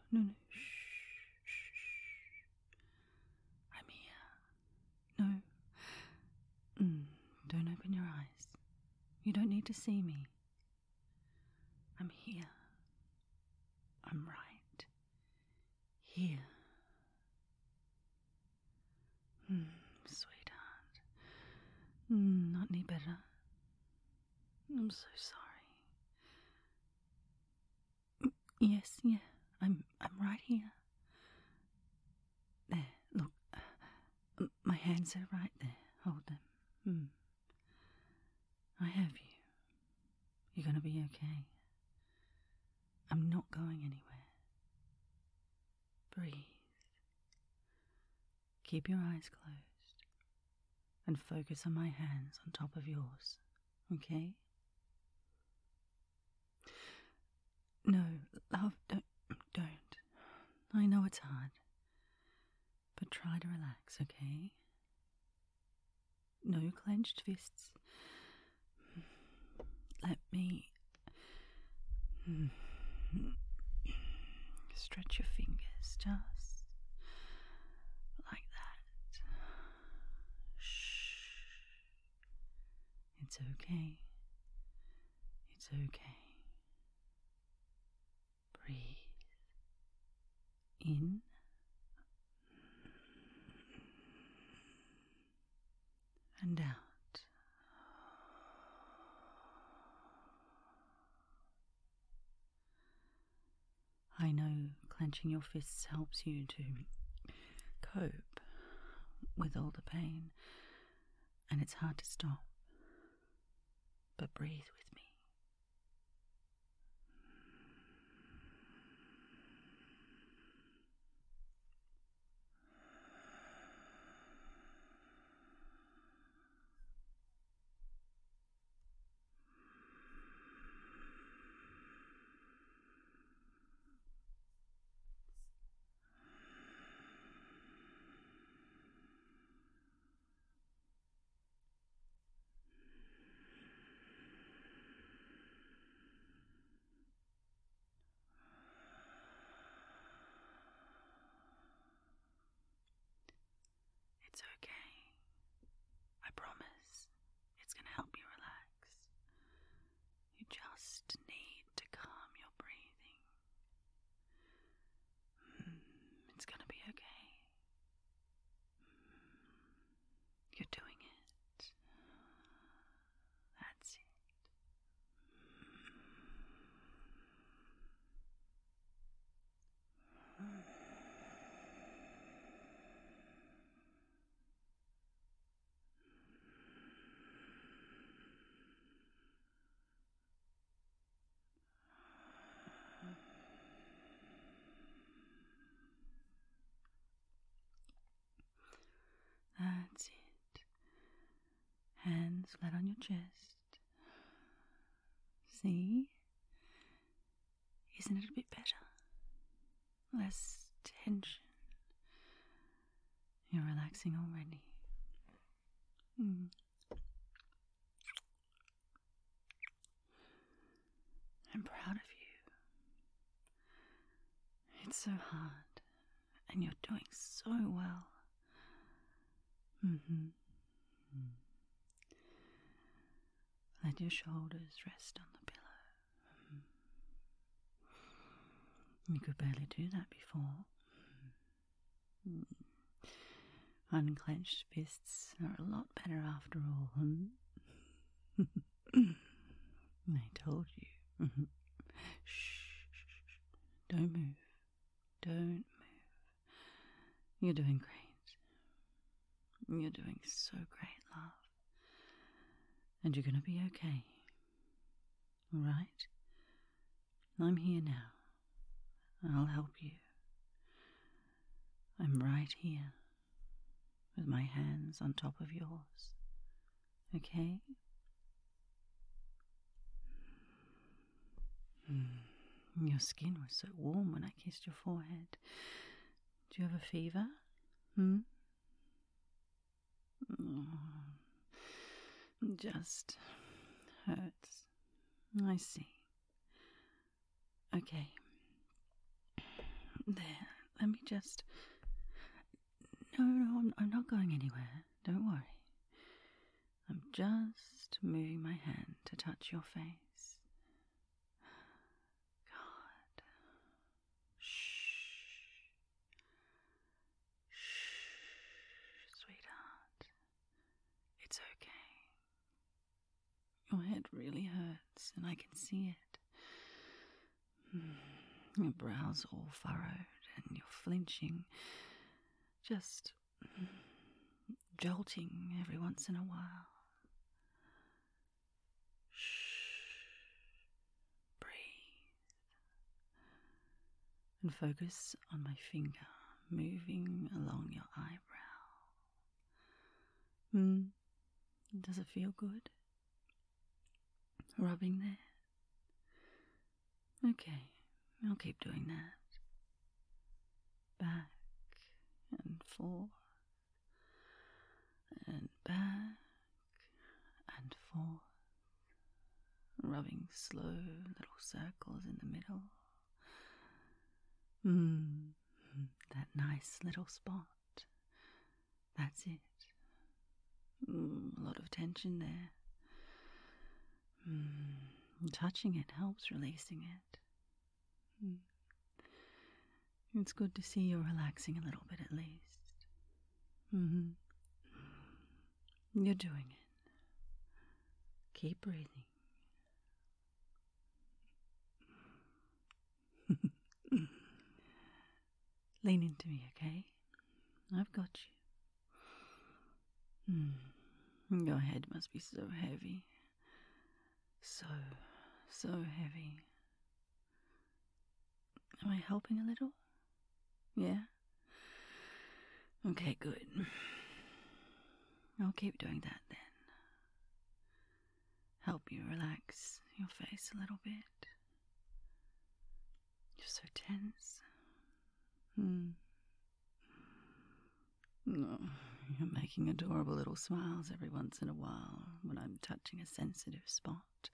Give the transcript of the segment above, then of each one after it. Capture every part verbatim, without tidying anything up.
no, no. Shh, shh, shh. I'm here. No. Mm, don't open your eyes. You don't need to see me. I'm here. I'm right here. Mm, sweetheart. Mm, not any better. I'm so sorry. Mm, yes, yeah. I'm I'm right here. There, look. Uh, my hands are right there. Hold them. Mm. I have you. You're going to be okay. I'm not going anywhere. Breathe. Keep your eyes closed and focus on my hands on top of yours, okay? No, love, don't, don't. I know it's hard, but try to relax, okay? No clenched fists. Let me stretch your fingers, just like that. Shh. It's okay. It's okay. Breathe in and out. I know clenching your fists helps you to cope with all the pain, and it's hard to stop. But breathe with me. It's okay. I promise. It's going to help you relax. You just need to calm your breathing. It's going to be okay. You're doing it. That's it. That's it. Hands flat on your chest. See? Isn't it a bit better? Less tension. You're relaxing already. Mm. I'm proud of you. It's so hard, and you're doing so well. Mm-hmm. Mm. Let your shoulders rest on the pillow. Mm. You could barely do that before. Mm. Unclenched fists are a lot better after all, hmm? I told you. Shh, shh, shh. Don't move. Don't move. You're doing great. You're doing so great, love. And you're going to be okay. All right? I'm here now. I'll help you. I'm right here with my hands on top of yours. Okay? Mm. Your skin was so warm when I kissed your forehead. Do you have a fever? Hmm? Oh, just hurts. I see. Okay. There, let me just... No, no, I'm, I'm not going anywhere. Don't worry. I'm just moving my hand to touch your face. God. Shh. Shh, sweetheart. It's okay. Your head really hurts, and I can see it. Your brow's all furrowed, and you're flinching, just jolting every once in a while. Shh. Breathe. And focus on my finger moving along your eyebrow. Hmm. Does it feel good? Rubbing there? Okay, I'll keep doing that. Back and forth, and back and forth, rubbing slow little circles in the middle. Hmm, that nice little spot. That's it. Mm, a lot of tension there. Mm, touching it helps releasing it. Mm. It's good to see you're relaxing a little bit at least. Mm-hmm. You're doing it. Keep breathing. Lean into me, okay? I've got you. Mm. Your head must be so heavy. So, so heavy. Am I helping a little? Yeah? Okay, good. I'll keep doing that then. Help you relax your face a little bit. You're so tense. Hmm. Oh, you're making adorable little smiles every once in a while when I'm touching a sensitive spot.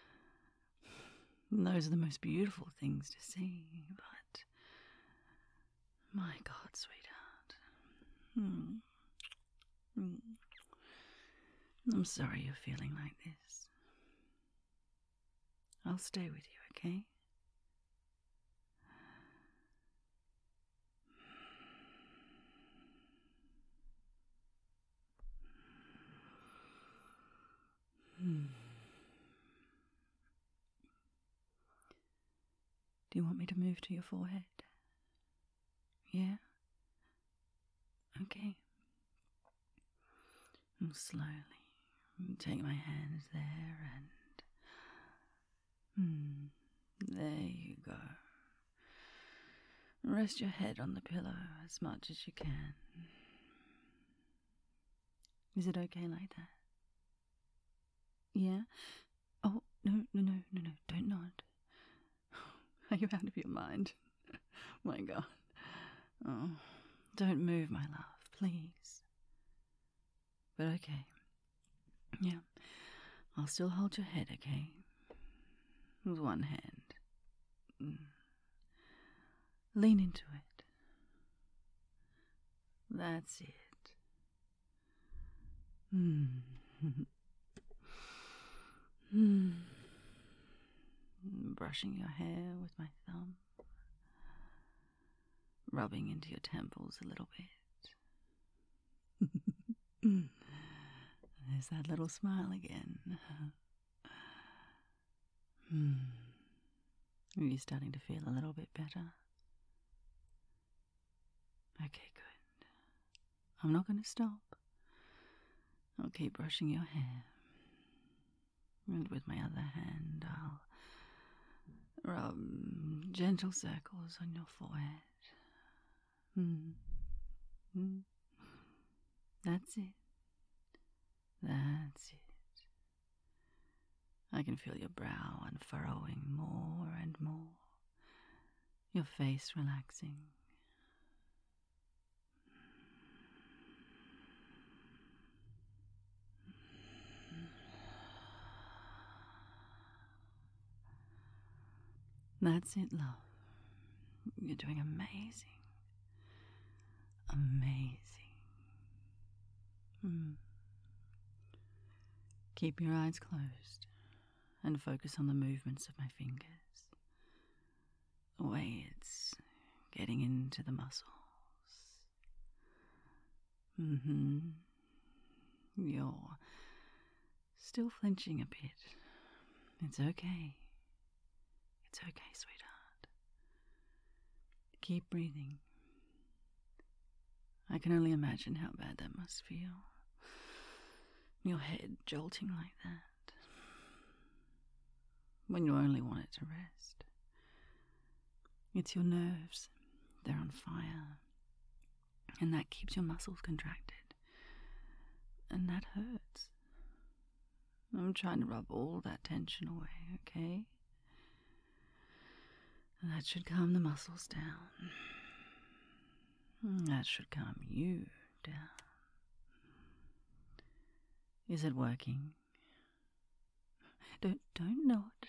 And those are the most beautiful things to see, but... My God, sweetheart. Hmm. Hmm. I'm sorry you're feeling like this. I'll stay with you, okay? Hmm. Do you want me to move to your forehead? Yeah? Okay. And slowly take my hands there and... Hmm. There you go. Rest your head on the pillow as much as you can. Is it okay like that? Yeah? Oh, no, no, no, no, no, don't nod. Are you out of your mind? My God. Oh, don't move, my love, please. But okay. Yeah, I'll still hold your head, okay? With one hand. Mm. Lean into it. That's it. Hmm. Hmm. Brushing your hair with my thumb. Rubbing into your temples a little bit. There's that little smile again. Hmm. Are you starting to feel a little bit better? Okay, good. I'm not going to stop. I'll keep brushing your hair. And with my other hand, I'll rub gentle circles on your forehead. Hmm. Hmm. That's it. That's it. I can feel your brow unfurrowing more and more. Your face relaxing. That's it, love. You're doing amazing. Amazing. Mm. Keep your eyes closed and focus on the movements of my fingers. The way it's getting into the muscles. Mm-hmm. You're still flinching a bit. It's okay. It's okay, sweetheart. Keep breathing. I can only imagine how bad that must feel. Your head jolting like that. When you only want it to rest. It's your nerves. They're on fire. And that keeps your muscles contracted. And that hurts. I'm trying to rub all that tension away, okay? And that should calm the muscles down. That should calm you down. Is it working? Don't, don't nod.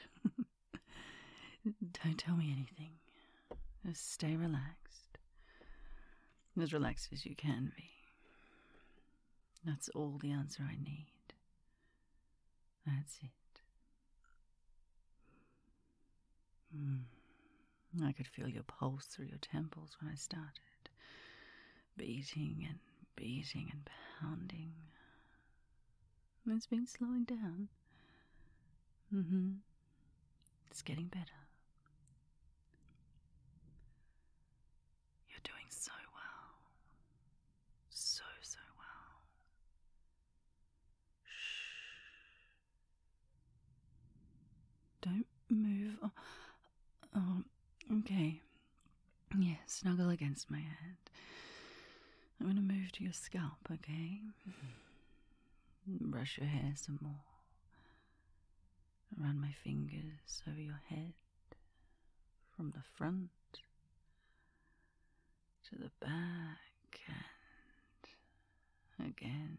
Don't tell me anything. Just stay relaxed. As relaxed as you can be. That's all the answer I need. That's it. Mm. I could feel your pulse through your temples when I started. Beating and beating and pounding. It's been slowing down. Mm-hmm. It's getting better. You're doing so well. So, so well. Shh. Don't move. Oh, oh, okay. Yeah, snuggle against my hand. I'm going to move to your scalp, okay? Brush your hair some more. Run my fingers over your head. From the front to the back and again.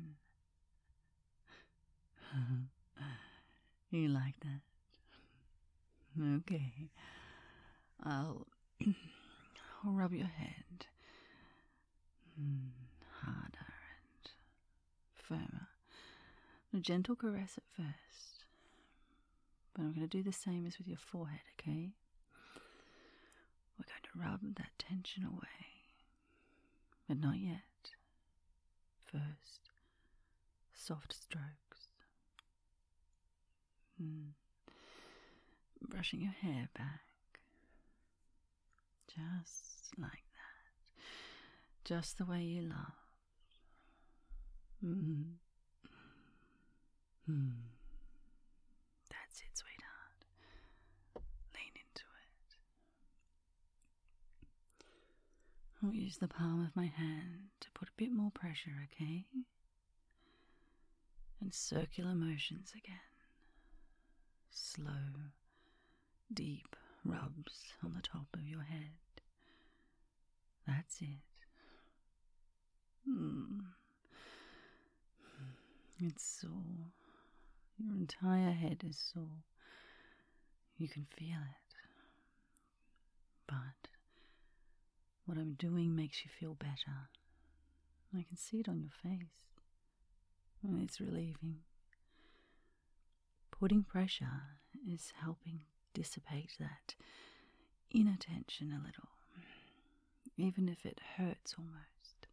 You like that? Okay. I'll, I'll rub your head harder and firmer. A gentle caress at first, but I'm going to do the same as with your forehead, okay? We're going to rub that tension away, but not yet. First, soft strokes. Mm. Brushing your hair back. Just like that. Just the way you love. Mm. Mm. That's it, sweetheart. Lean into it. I'll use the palm of my hand to put a bit more pressure, okay? And circular motions again. Slow, deep rubs on the top of your head. That's it. Mm. It's sore. Your entire head is sore. You can feel it. But what I'm doing makes you feel better. I can see it on your face. And it's relieving. Putting pressure is helping dissipate that inner tension a little. Even if it hurts almost.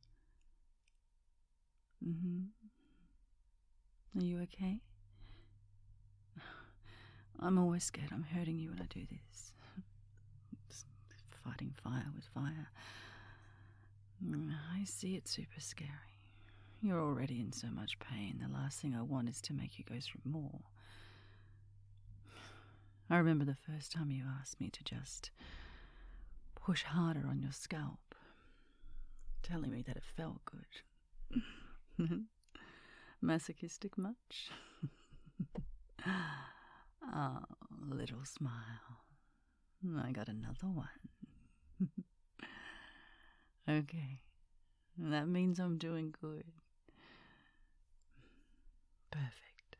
Mm-hmm. Are you okay? I'm always scared I'm hurting you when I do this. It's fighting fire with fire. I see it's super scary. You're already in so much pain. The last thing I want is to make you go through more. I remember the first time you asked me to just push harder on your scalp, telling me that it felt good. Masochistic much? Oh, little smile. I got another one. Okay, that means I'm doing good. Perfect.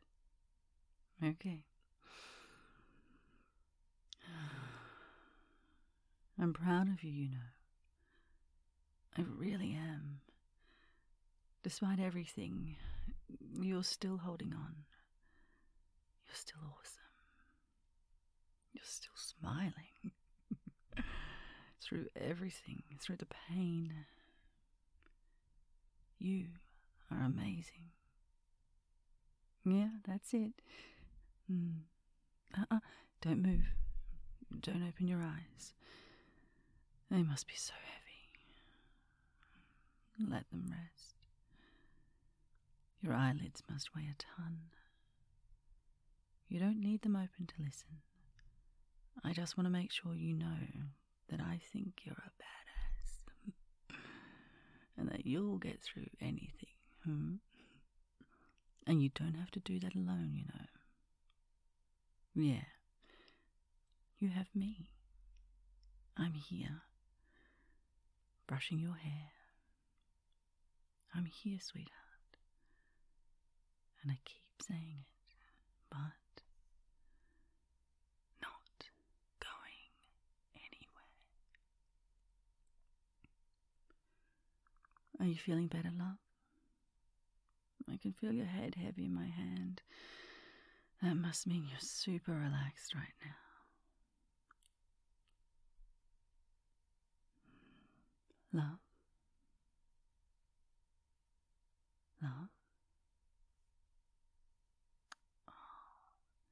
Okay. I'm proud of you, you know. I really am. Despite everything, you're still holding on. You're still awesome. You're still smiling. Through everything, through the pain. You are amazing. Yeah, that's it. Mm. Uh-uh. Don't move. Don't open your eyes. They must be so heavy. Let them rest. Your eyelids must weigh a ton. You don't need them open to listen. I just want to make sure you know that I think you're a badass. And that you'll get through anything. Hmm? And you don't have to do that alone, you know. Yeah. You have me. I'm here. Brushing your hair. I'm here, sweetheart. And I keep saying it, but not going anywhere. Are you feeling better, love? I can feel your head heavy in my hand. That must mean you're super relaxed right now. Love? Love? Oh,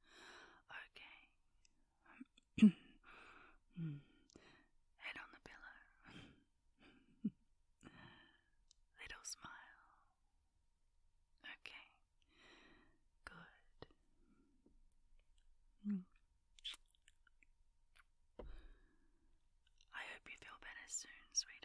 okay. Head on the pillow. Little smile. Okay. Good. Mm. I hope you feel better soon, sweetheart.